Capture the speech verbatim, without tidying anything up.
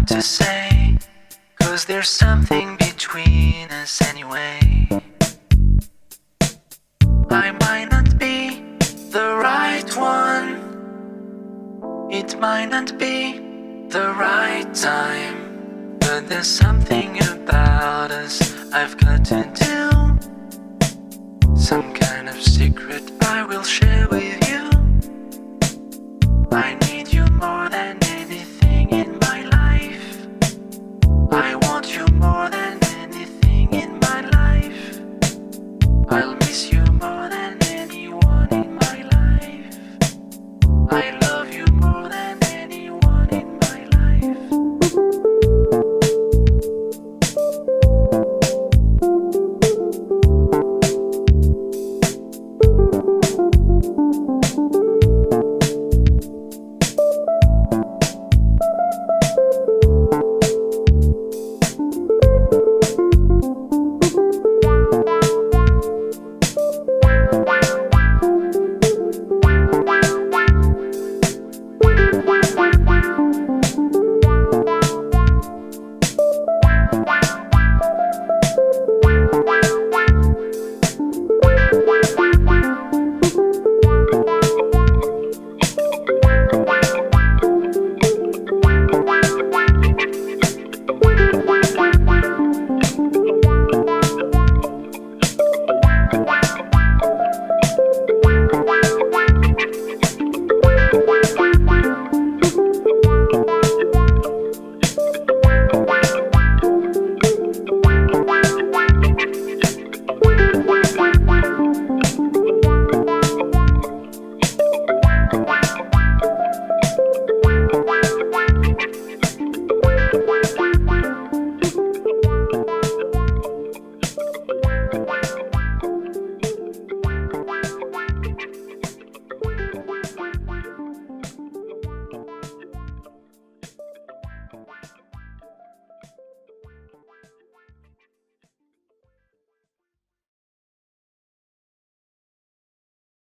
to say, 'cause there's something between us anyway. I might not be the right one, it might not be the right time, but there's something about us I've got to do. Some kind of secret I will share with you. I